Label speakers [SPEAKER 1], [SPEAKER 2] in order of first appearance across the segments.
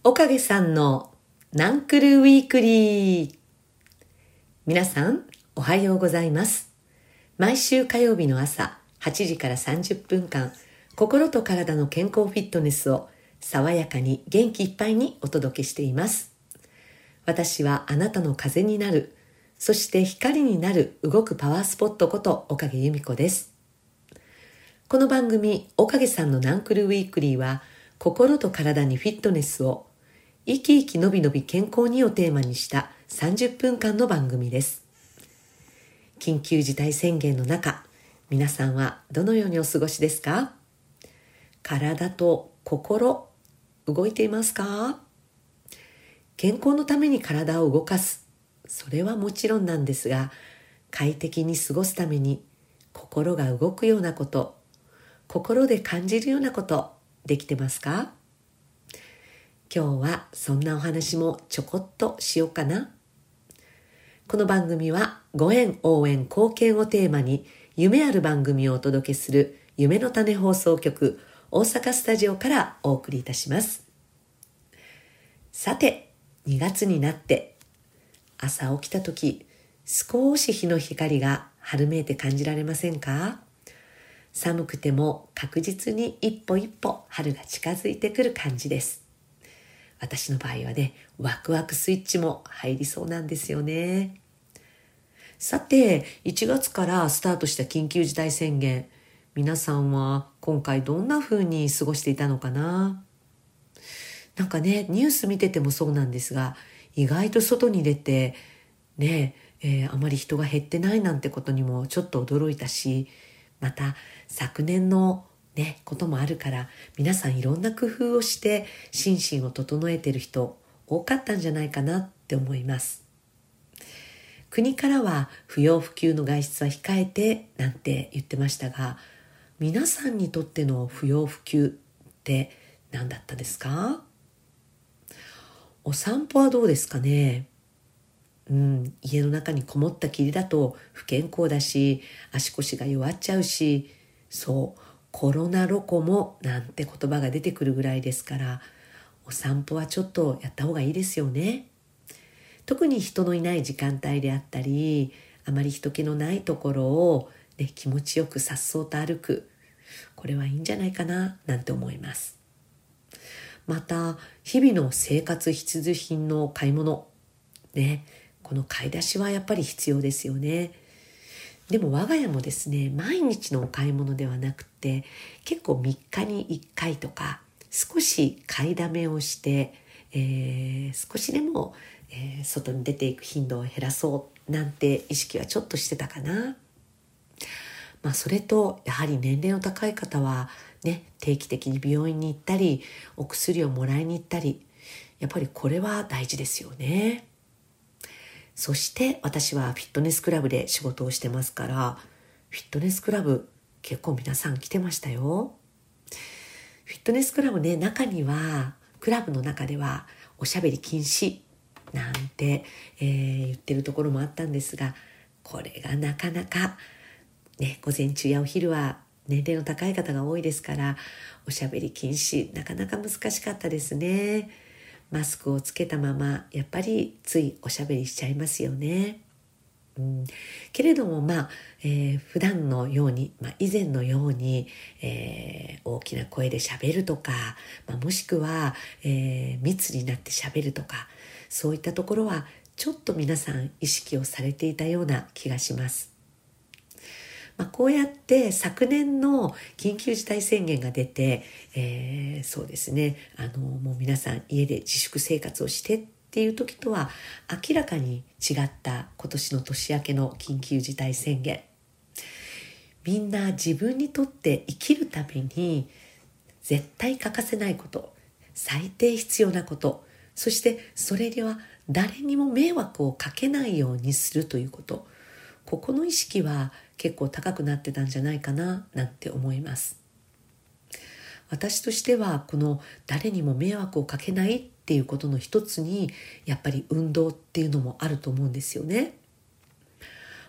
[SPEAKER 1] おかげさんのナンクルウィークリー。皆さんおはようございます。毎週火曜日の朝8時から30分間、心と体の健康フィットネスを爽やかに元気いっぱいにお届けしています。私はあなたの風になる、そして光になる動くパワースポットことおかげ由美子です。この番組おかげさんのナンクルウィークリーは、心と体にフィットネスを生き生きのびのび健康にをテーマにした30分間の番組です。緊急事態宣言の中、皆さんはどのようにお過ごしですか？体と心、動いていますか？健康のために体を動かす、それはもちろんなんですが、快適に過ごすために心が動くようなこと、心で感じるようなこと、できてますか？今日はそんなお話もちょこっとしようかな。この番組はご縁、応援、貢献をテーマに夢ある番組をお届けする夢の種放送局大阪スタジオからお送りいたします。さて、2月になって朝起きた時、少し日の光が春めいて感じられませんか？寒くても確実に一歩一歩春が近づいてくる感じです。私の場合はね、ワクワクスイッチも入りそうなんですよね。さて、1月からスタートした緊急事態宣言、皆さんは今回どんな風に過ごしていたのかな？なんかね、ニュース見ててもそうなんですが、意外と外に出てね、あまり人が減ってないなんてことにもちょっと驚いたし、また昨年のね、こともあるから、皆さんいろんな工夫をして心身を整えている人多かったんじゃないかなって思います。国からは不要不急の外出は控えてなんて言ってましたが、皆さんにとっての不要不急って何だったですか？お散歩はどうですかね？家の中にこもったきりだと不健康だし、足腰が弱っちゃうし、そうコロナロコモなんて言葉が出てくるぐらいですから、お散歩はちょっとやった方がいいですよね。特に人のいない時間帯であったり、あまり人気のないところを、気持ちよく颯爽と歩く、これはいいんじゃないかななんて思います。また日々の生活必需品の買い物この買い出しはやっぱり必要ですよね。でも我が家もですね、毎日のお買い物ではなくて、結構3日に1回とか少し買いだめをして、少しでも、外に出ていく頻度を減らそうなんて意識はちょっとしてたかな。それとやはり年齢の高い方は定期的に病院に行ったり、お薬をもらいに行ったり、やっぱりこれは大事ですよね。そして私はフィットネスクラブで仕事をしてますから、フィットネスクラブ結構皆さん来てましたよ。フィットネスクラブ中にはクラブの中ではおしゃべり禁止なんて、言ってるところもあったんですが、これがなかなか午前中やお昼は年齢の高い方が多いですから、おしゃべり禁止なかなか難しかったですね。マスクをつけたままやっぱりついおしゃべりしちゃいますよね。けれども普段のように、以前のように、大きな声でしゃべるとか、もしくは、密になってしゃべるとか、そういったところはちょっと皆さん意識をされていたような気がします。こうやって昨年の緊急事態宣言が出て、そうですね、もう皆さん家で自粛生活をしてっていう時とは明らかに違った今年の年明けの緊急事態宣言。みんな自分にとって生きるために絶対欠かせないこと、最低必要なこと、そしてそれでは誰にも迷惑をかけないようにするということ、ここの意識は結構高くなってたんじゃないかななんて思います。私としてはこの誰にも迷惑をかけないっていうことの一つに、やっぱり運動っていうのもあると思うんですよね。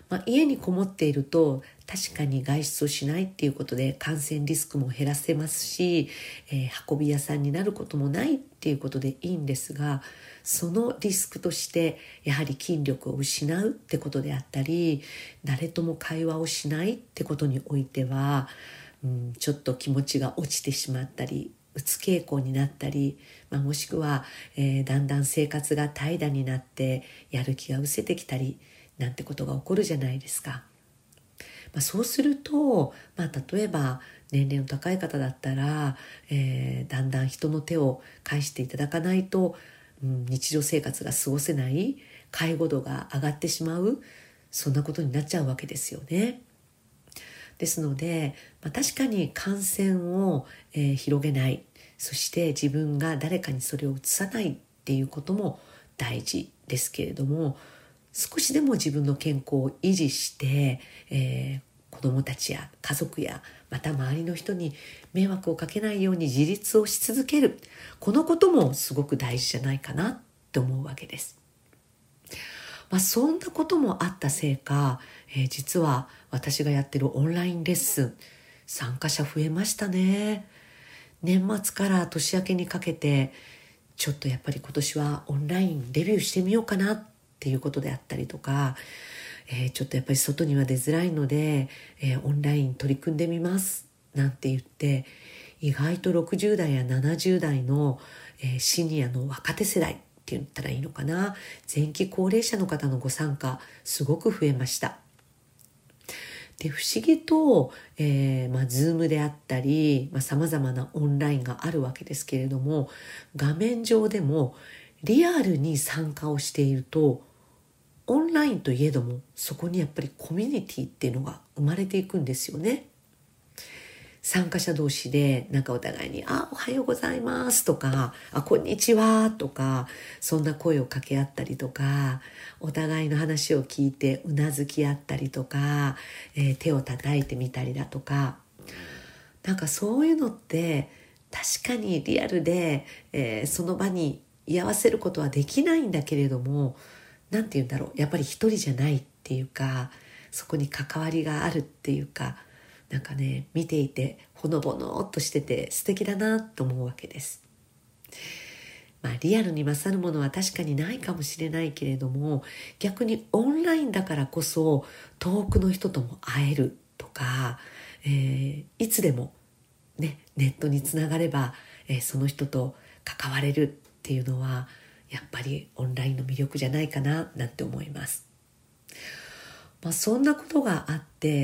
[SPEAKER 1] 家にこもっていると確かに外出をしないっていうことで感染リスクも減らせますし、運び屋さんになることもないっていうことでいいんですが、そのリスクとしてやはり筋力を失うってことであったり、誰とも会話をしないってことにおいては、ちょっと気持ちが落ちてしまったり、うつ傾向になったり、もしくは、だんだん生活が怠惰になってやる気が失せてきたりなんてことが起こるじゃないですか。そうすると、例えば年齢の高い方だったら、だんだん人の手を介していただかないと、日常生活が過ごせない、介護度が上がってしまう、そんなことになっちゃうわけですよね。ですので、確かに感染を、広げない、そして自分が誰かにそれを移さないっていうことも大事ですけれども、少しでも自分の健康を維持して、子どもたちや家族やまた周りの人に迷惑をかけないように自立をし続ける、このこともすごく大事じゃないかなって思うわけです。そんなこともあったせいか、実は私がやってるオンラインレッスン、参加者増えましたね。年末から年明けにかけて、ちょっとやっぱり今年はオンラインデビューしてみようかなっていうことであったりとか、ちょっとやっぱり外には出づらいので、オンライン取り組んでみますなんて言って、意外と60代や70代の、シニアの若手世代って言ったらいいのかな、前期高齢者の方のご参加すごく増えました。で、不思議と、Zoom であったり、様々なオンラインがあるわけですけれども、画面上でもリアルに参加をしていると、オンラインといえどもそこにやっぱりコミュニティっていうのが生まれていくんですよね。参加者同士でお互いにおはようございますとかこんにちはとか、そんな声を掛け合ったりとか、お互いの話を聞いてうなずき合ったりとか、手を叩いてみたりだとか、そういうのって確かにリアルで、その場に居合わせることはできないんだけれども、やっぱり一人じゃないっていうか、そこに関わりがあるっていうか、見ていてほのぼのっとしてて素敵だなと思うわけです。リアルに勝るものは確かにないかもしれないけれども、逆にオンラインだからこそ遠くの人とも会えるとか、いつでも、ネットにつながれば、その人と関われるっていうのはやっぱりオンラインの魅力じゃないかななんて思います。そんなことがあって、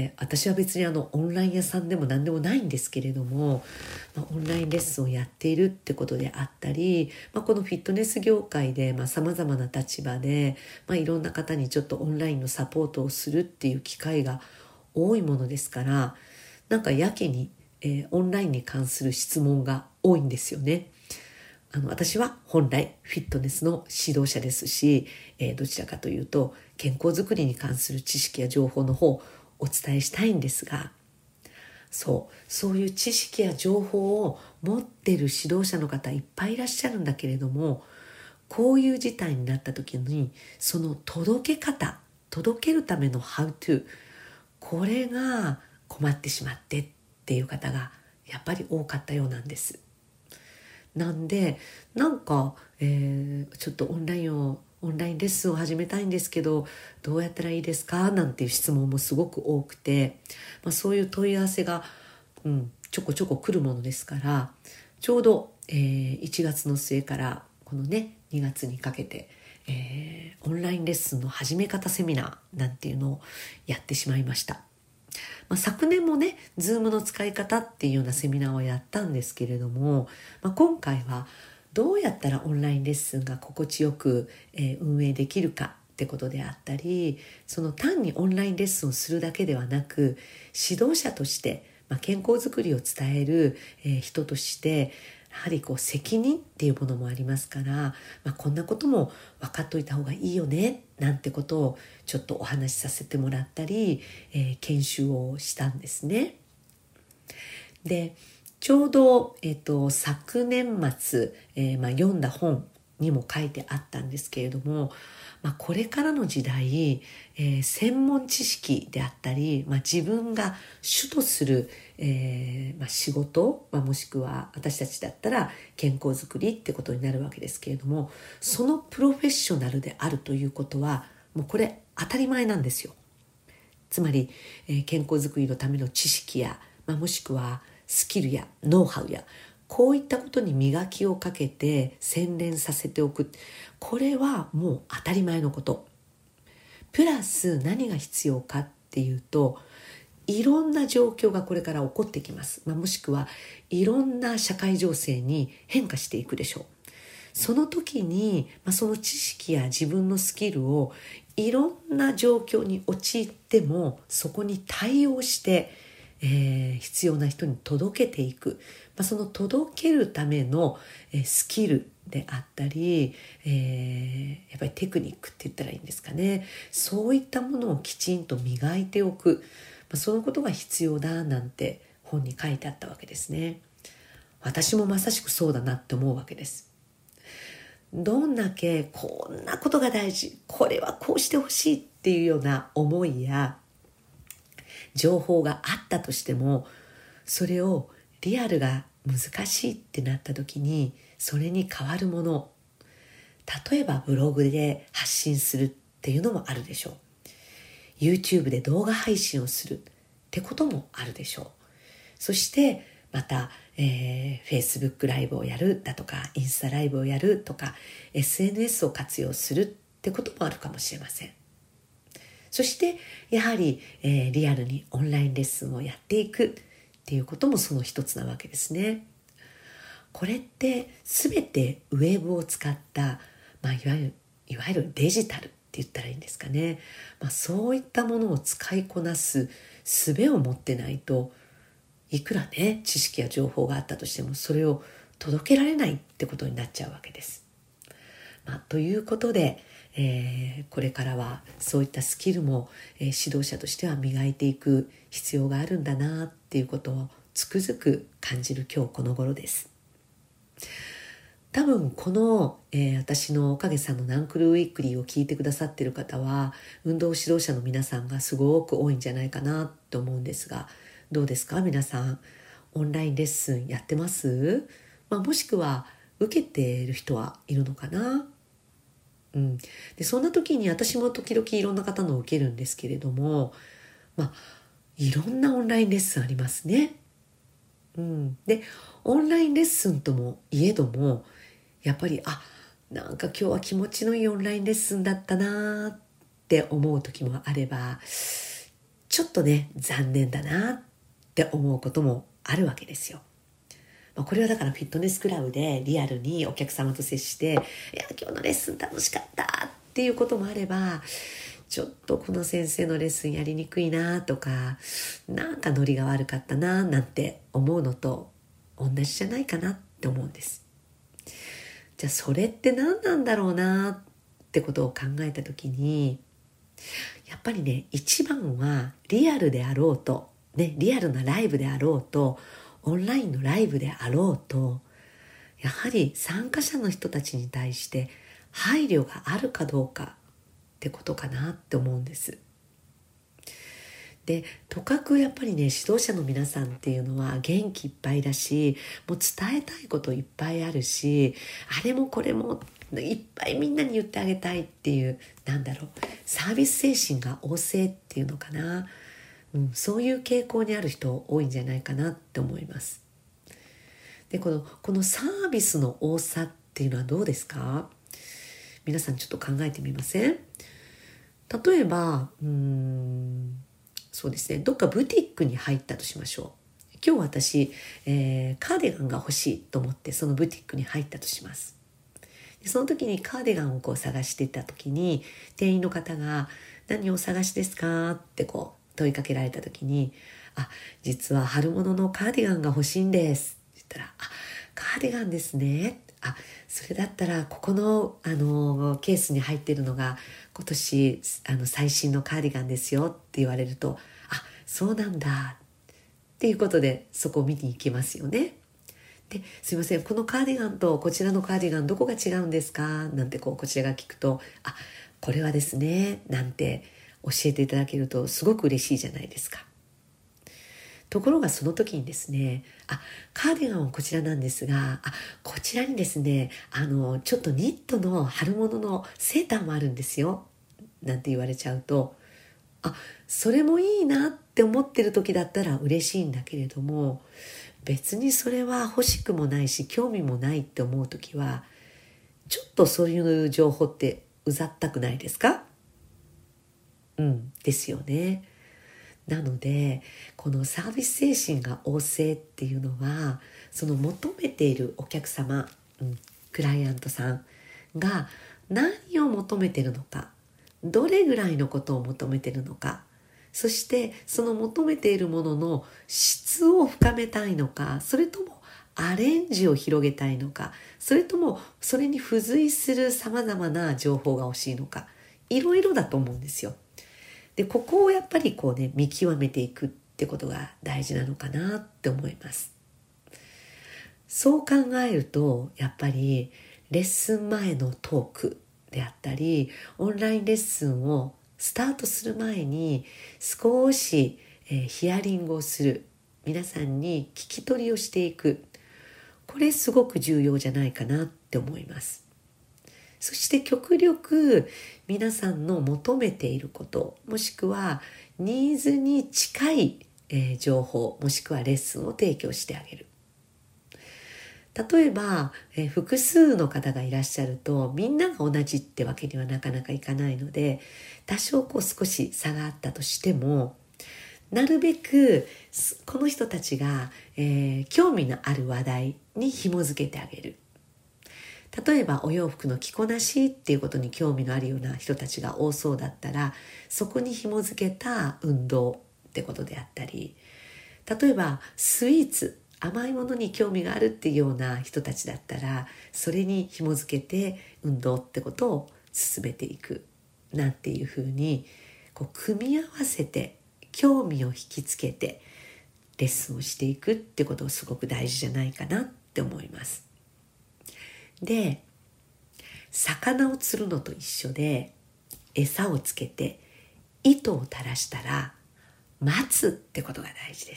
[SPEAKER 1] 私は別にオンライン屋さんでも何でもないんですけれども、オンラインレッスンをやっているってことであったり、このフィットネス業界で様々な立場で、いろんな方にちょっとオンラインのサポートをするっていう機会が多いものですから、やけに、オンラインに関する質問が多いんですよね。私は本来フィットネスの指導者ですし、どちらかというと健康づくりに関する知識や情報の方をお伝えしたいんですが、そういう知識や情報を持っている指導者の方いっぱいいらっしゃるんだけれども、こういう事態になった時にその届けるための How to、 これが困ってしまってっていう方がやっぱり多かったようなんです。なんでちょっとオンラインレッスンを始めたいんですけどどうやったらいいですかなんていう質問もすごく多くて、そういう問い合わせが、ちょこちょこ来るものですから、ちょうど、1月の末からこの2月にかけて、オンラインレッスンの始め方セミナーなんていうのをやってしまいました。昨年もZoom の使い方っていうようなセミナーをやったんですけれども、今回はどうやったらオンラインレッスンが心地よく、運営できるかってことであったり、その単にオンラインレッスンをするだけではなく、指導者として、健康づくりを伝える、人としてやはり責任っていうものもありますから、こんなことも分かっといた方がいいよねなんてことをちょっとお話しさせてもらったり、研修をしたんですね。でちょうど、昨年末、読んだ本にも書いてあったんですけれども、これからの時代、専門知識であったり、自分が主とする、仕事、もしくは私たちだったら健康づくりってことになるわけですけれども、そのプロフェッショナルであるということはもうこれ当たり前なんですよ。つまり、健康づくりのための知識や、もしくはスキルやノウハウや、こういったことに磨きをかけて洗練させておく。これはもう当たり前のこと。プラス何が必要かっていうと、いろんな状況がこれから起こってきます。もしくはいろんな社会情勢に変化していくでしょう。その時に、その知識や自分のスキルをいろんな状況に陥ってもそこに対応して、必要な人に届けていく、その届けるための、スキルであったり、やっぱりテクニックって言ったらいいんですかね。そういったものをきちんと磨いておく、そのことが必要だなんて本に書いてあったわけですね。私もまさしくそうだなって思うわけです。どんだけこんなことが大事、これはこうしてほしいっていうような思いや情報があったとしても、それをリアルが難しいってなった時にそれに代わるもの、例えばブログで発信するっていうのもあるでしょう。 YouTube で動画配信をするってこともあるでしょう。そしてまた、Facebook ライブをやるだとか、インスタライブをやるとか、 SNS を活用するってこともあるかもしれません。そしてやはり、リアルにオンラインレッスンをやっていくっていうこともその一つなわけですね。これって全てウェブを使った、いわゆるデジタルって言ったらいいんですかね。そういったものを使いこなす術を持ってないと、いくらね知識や情報があったとしてもそれを届けられないってことになっちゃうわけです。ということで、これからはそういったスキルも、指導者としては磨いていく必要があるんだなっていうことをつくづく感じる今日この頃です。多分この、私のおかげさんのナンクルウィークリーを聞いてくださっている方は運動指導者の皆さんがすごく多いんじゃないかなと思うんですが、どうですか皆さん。オンラインレッスンやってます？もしくは受けている人はいるのかな。でそんな時に私も時々いろんな方のを受けるんですけれども、いろんなオンラインレッスンありますね。でオンラインレッスンともいえども、やっぱりなんか今日は気持ちのいいオンラインレッスンだったなって思う時もあれば、ちょっとね残念だなって思うこともあるわけですよ。これはだからフィットネスクラブでリアルにお客様と接して、いや今日のレッスン楽しかったっていうこともあれば、ちょっとこの先生のレッスンやりにくいなとか、なんかノリが悪かったななんて思うのと同じじゃないかなって思うんです。じゃあそれって何なんだろうなってことを考えた時に、やっぱりね一番はリアルであろうと、リアルなライブであろうと、オンラインのライブであろうと、やはり参加者の人たちに対して配慮があるかどうかってことかなって思うんです。でとかくやっぱりね指導者の皆さんっていうのは元気いっぱいだし、もう伝えたいこといっぱいあるし、あれもこれもいっぱいみんなに言ってあげたいっていう、サービス精神が旺盛っていうのかな。そういう傾向にある人多いんじゃないかなって思います。でこのサービスの多さっていうのはどうですか？皆さんちょっと考えてみません？例えばそうですね、どっかブティックに入ったとしましょう。今日私、カーディガンが欲しいと思ってそのブティックに入ったとします。でその時にカーディガンを探していた時に店員の方が何をお探しですかって問いかけられた時に、実は春物のカーディガンが欲しいんですって言ったら、カーディガンですね。それだったらここの、ケースに入っているのが今年最新のカーディガンですよって言われると、そうなんだっていうことでそこを見に行きますよね。 すいません、このカーディガンとこちらのカーディガンどこが違うんですかなんてこちらが聞くと、これはですねなんて教えていただけるとすごく嬉しいじゃないですか。ところがその時にですね、カーディガンはこちらなんですが、こちらにですね、ちょっとニットの春物のセーターもあるんですよなんて言われちゃうと、それもいいなって思ってる時だったら嬉しいんだけれども、別にそれは欲しくもないし興味もないって思う時は、ちょっとそういう情報ってうざったくないですか？ですよね。なのでこのサービス精神が旺盛っていうのは、その求めているお客様、クライアントさんが何を求めてるのか、どれぐらいのことを求めてるのか、そしてその求めているものの質を深めたいのか、それともアレンジを広げたいのか、それともそれに付随するさまざまな情報が欲しいのか、いろいろだと思うんですよ。でここをやっぱり見極めていくってことが大事なのかなって思います。そう考えるとやっぱりレッスン前のトークであったり、オンラインレッスンをスタートする前に少し、ヒアリングをする、皆さんに聞き取りをしていく、これすごく重要じゃないかなって思います。そして極力皆さんの求めていること、もしくはニーズに近い、情報、もしくはレッスンを提供してあげる。例えば、複数の方がいらっしゃるとみんなが同じってわけにはなかなかいかないので、多少少し差があったとしても、なるべくこの人たちが、興味のある話題に紐づけてあげる。例えばお洋服の着こなしっていうことに興味のあるような人たちが多そうだったら、そこに紐づけた運動ってことであったり、例えばスイーツ、甘いものに興味があるっていうような人たちだったら、それに紐づけて運動ってことを進めていくなんていうふうに組み合わせて興味を引きつけてレッスンをしていくってことがすごく大事じゃないかなって思います。で、魚を釣るのと一緒で、餌をつけて糸を垂らしたら待つってことが大事です。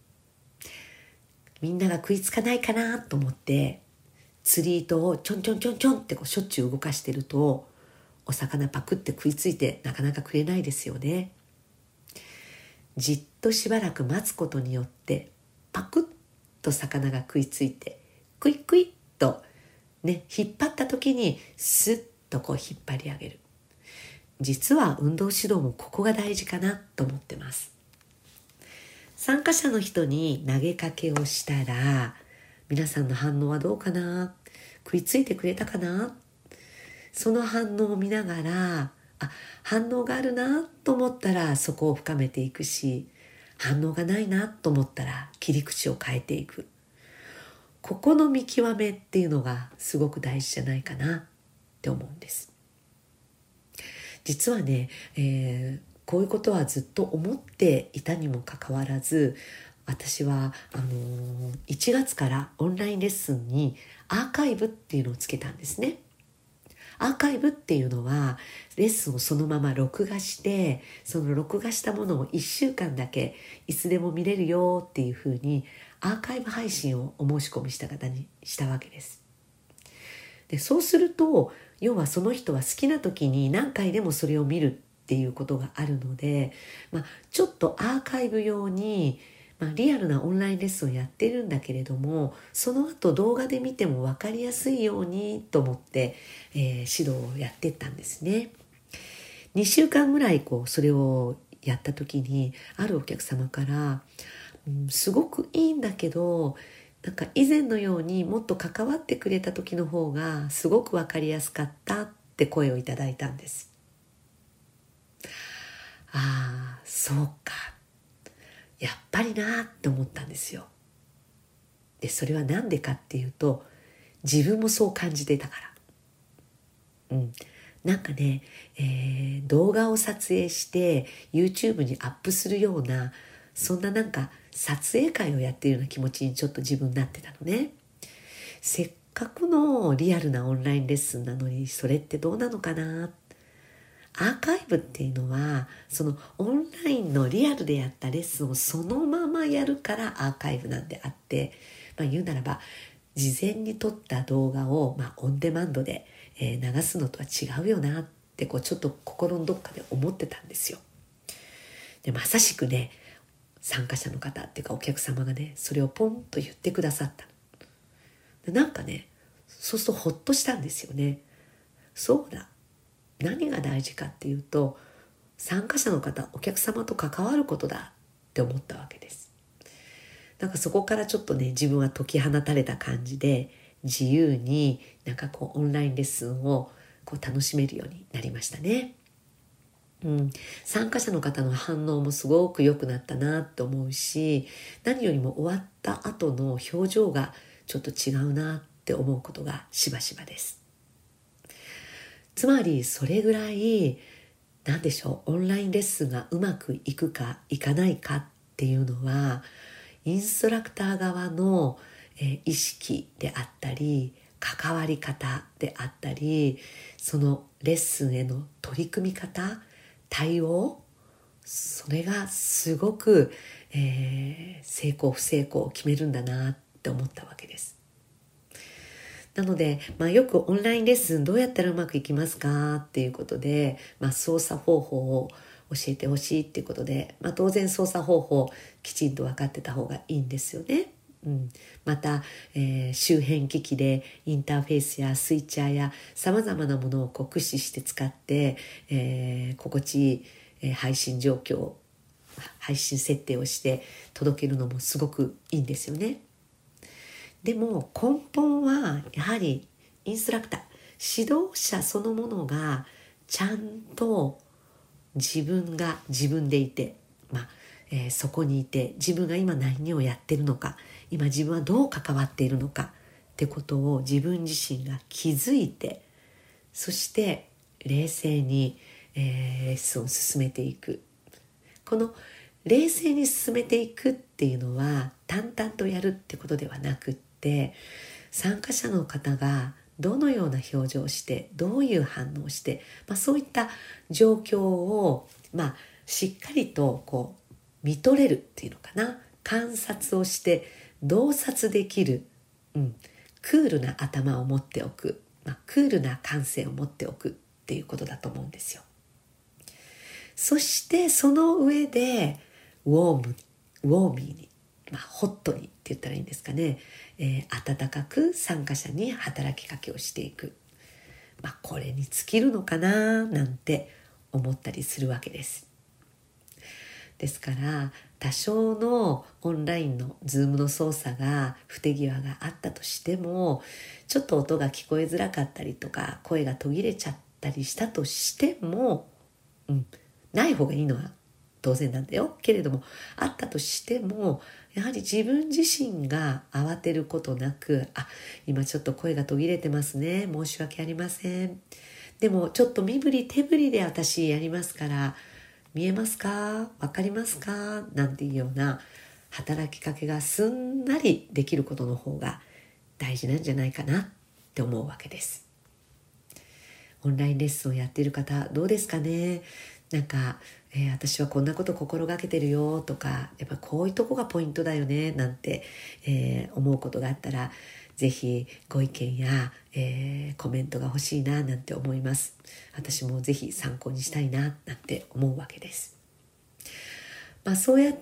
[SPEAKER 1] みんなが食いつかないかなと思って釣り糸をちょんちょんちょんちょんってしょっちゅう動かしてると、お魚パクって食いついてなかなか食えないですよね。じっとしばらく待つことによってパクッと魚が食いついて、クイクイッと引っ張った時にスッと引っ張り上げる。実は運動指導もここが大事かなと思ってます。参加者の人に投げかけをしたら、皆さんの反応はどうかな、食いついてくれたかな、その反応を見ながら、反応があるなと思ったらそこを深めていくし、反応がないなと思ったら切り口を変えていく。ここの見極めっていうのがすごく大事じゃないかなって思うんです。実はね、こういうことはずっと思っていたにもかかわらず、私は1月からオンラインレッスンにアーカイブっていうのをつけたんですね。アーカイブっていうのはレッスンをそのまま録画して、その録画したものを1週間だけいつでも見れるよっていうふうにアーカイブ配信をお申し込みした方にしたわけです。でそうすると、要はその人は好きな時に何回でもそれを見るっていうことがあるので、ちょっとアーカイブ用に、リアルなオンラインレッスンをやってるんだけれども、その後動画で見ても分かりやすいようにと思って、指導をやってったんですね。2週間ぐらいそれをやった時に、あるお客様から、すごくいいんだけど、なんか以前のようにもっと関わってくれた時の方がすごく分かりやすかったって声をいただいたんです。そうか、やっぱりなって思ったんですよ。でそれはなんでかっていうと、自分もそう感じてたから。なんかね、動画を撮影して YouTube にアップするような、そんななんか撮影会をやっているような気持ちにちょっと自分になってたのね。せっかくのリアルなオンラインレッスンなのに、それってどうなのかな。アーカイブっていうのはそのオンラインのリアルでやったレッスンをそのままやるからアーカイブなんであって、言うならば事前に撮った動画を、オンデマンドで、流すのとは違うよなってちょっと心のどっかで思ってたんですよ。でまさしくね、参加者の方っていうかお客様がね、それをポンと言ってくださったの。でなんかね、そうするとほっとしたんですよね。そうだ、何が大事かっていうと、参加者の方、お客様と関わることだって思ったわけです。なんかそこからちょっとね、自分は解き放たれた感じで、自由にオンラインレッスンを楽しめるようになりましたね。参加者の方の反応もすごく良くなったなと思うし、何よりも終わった後の表情がちょっと違うなって思うことがしばしばです。つまりそれぐらいオンラインレッスンがうまくいくかいかないかっていうのは、インストラクター側の意識であったり、関わり方であったり、そのレッスンへの取り組み方、対応、それがすごく、成功不成功を決めるんだなって思ったわけです。なので、よくオンラインレッスンどうやったらうまくいきますかっていうことで、操作方法を教えてほしいっていうことで、当然操作方法きちんと分かってた方がいいんですよね。また、周辺機器でインターフェースやスイッチャーやさまざまなものを駆使して使って、心地いい、配信状況、配信設定をして届けるのもすごくいいんですよね。でも根本はやはりインストラクター、指導者そのものがちゃんと自分が自分でいて、そこにいて自分が今何をやってるのか、今自分はどう関わっているのかってことを自分自身が気づいて、そして冷静に、レッスンを進めていく。この冷静に進めていくっていうのは淡々とやるってことではなくって、参加者の方がどのような表情をしてどういう反応をして、そういった状況を、しっかりと見とれるっていうのかな、観察をして洞察できる、クールな頭を持っておく、クールな感性を持っておくっていうことだと思うんですよ。そしてその上でウォーミーに、ホットにって言ったらいいんですかね、温かく参加者に働きかけをしていく、これに尽きるのかななんて思ったりするわけです。ですから多少のオンラインのズームの操作が不手際があったとしても、ちょっと音が聞こえづらかったりとか声が途切れちゃったりしたとしても、ない方がいいのは当然なんだよけれども、あったとしてもやはり自分自身が慌てることなく、今ちょっと声が途切れてますね、申し訳ありません、でもちょっと身振り手振りで私やりますから見えますか、わかりますかなんていうような働きかけがすんなりできることの方が大事なんじゃないかなって思うわけです。オンラインレッスンをやっている方どうですかね。私はこんなこと心がけてるよとか、やっぱこういうとこがポイントだよねなんて、思うことがあったら、ぜひご意見や、コメントが欲しいななんて思います。私もぜひ参考にしたいななんて思うわけです。そうやって、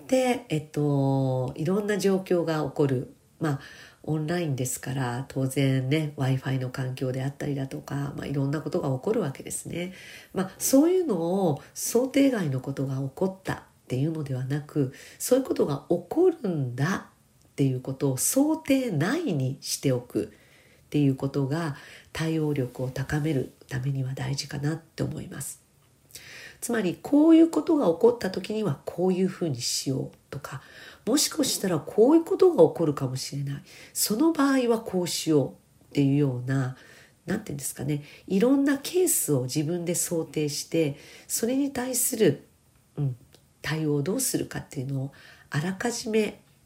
[SPEAKER 1] いろんな状況が起こる。オンラインですから当然ね Wi-Fi の環境であったりだとか、いろんなことが起こるわけですね。そういうのを想定外のことが起こったっていうのではなく、そういうことが起こるんだっていうことを想定内にしておくっていうことが対応力を高めるためには大事かなって思います。つまりこういうことが起こった時にはこういうふうにしようとか、もしかしたらこういうことが起こるかもしれない、その場合はこうしようっていうような、なんていうんですかね、いろんなケースを自分で想定して、それに対する、対応をどうするかっていうのをあらかじめ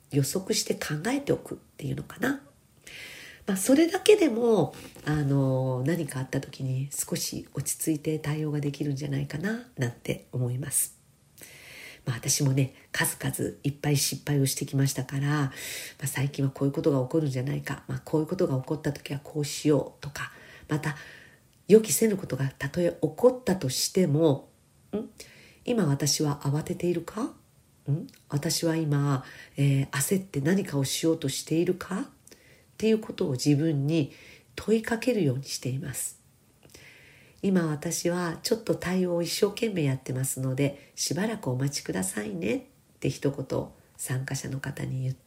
[SPEAKER 1] 予測して考えておくっていうのかな。それだけでも何かあった時に少し落ち着いて対応ができるんじゃないかななんて思います。私もね、数々いっぱい失敗をしてきましたから、最近はこういうことが起こるんじゃないか、こういうことが起こった時はこうしようとか、また予期せぬことがたとえ起こったとしても、今私は慌てているか、私は今、焦って何かをしようとしているかっていうことを自分に問いかけるようにしています。今私はちょっと対応を一生懸命やってますので、しばらくお待ちくださいねって一言参加者の方に言って、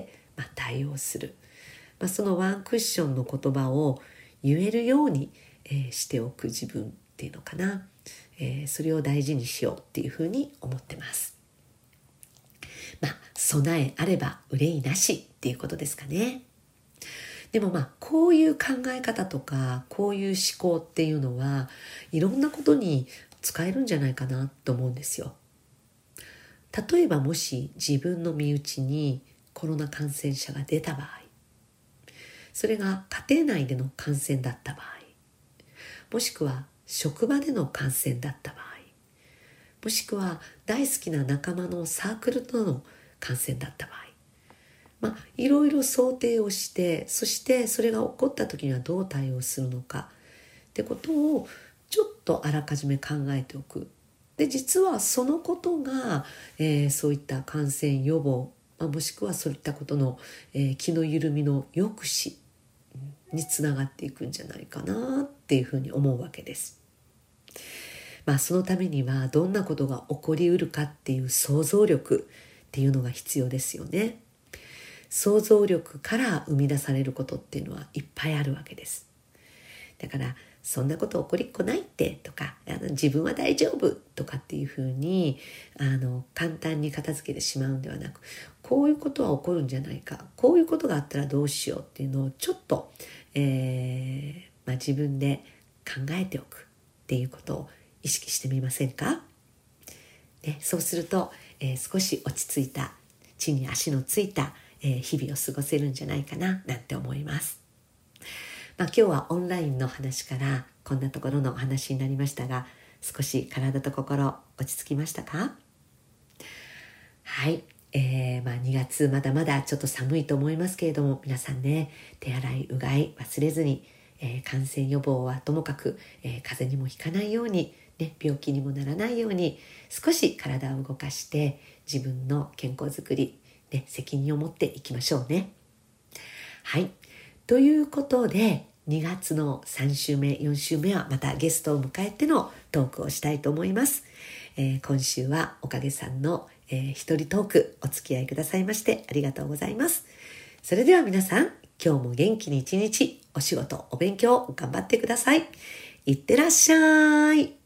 [SPEAKER 1] 対応する。そのワンクッションの言葉を言えるように、しておく自分っていうのかな、それを大事にしようっていうふうに思ってます。備えあれば憂いなしっていうことですかね。でもこういう考え方とかこういう思考っていうのはいろんなことに使えるんじゃないかなと思うんですよ。例えばもし自分の身内にコロナ感染者が出た場合、それが家庭内での感染だった場合、もしくは職場での感染だった場合、もしくは大好きな仲間のサークルとの感染だった場合、いろいろ想定をして、そしてそれが起こった時にはどう対応するのかってことをちょっとあらかじめ考えておく。で、実はそのことが、そういった感染予防、もしくはそういったことの、気の緩みの抑止につながっていくんじゃないかなっていうふうに思うわけです。そのためにはどんなことが起こりうるかっていう想像力っていうのが必要ですよね。想像力から生み出されることっていうのはいっぱいあるわけです。だからそんなこと起こりっこないってとか、自分は大丈夫とかっていうふうに簡単に片付けてしまうんではなく、こういうことは起こるんじゃないか、こういうことがあったらどうしようっていうのをちょっと、自分で考えておくっていうことを意識してみませんか？そうすると、少し落ち着いた、地に足のついた、日々を過ごせるんじゃないかななんて思います。今日はオンラインの話からこんなところのお話になりましたが、少し体と心落ち着きましたか？はい、2月まだまだちょっと寒いと思いますけれども、皆さんね、手洗いうがい忘れずに、感染予防はともかく、風邪にもひかないように、病気にもならないように少し体を動かして自分の健康づくり、責任を持っていきましょうね。はい、ということで2月の3週目4週目はまたゲストを迎えてのトークをしたいと思います。今週はおかげさんの、一人トークお付き合いくださいましてありがとうございます。それでは皆さん、今日も元気に一日お仕事お勉強頑張ってください。いってらっしゃい。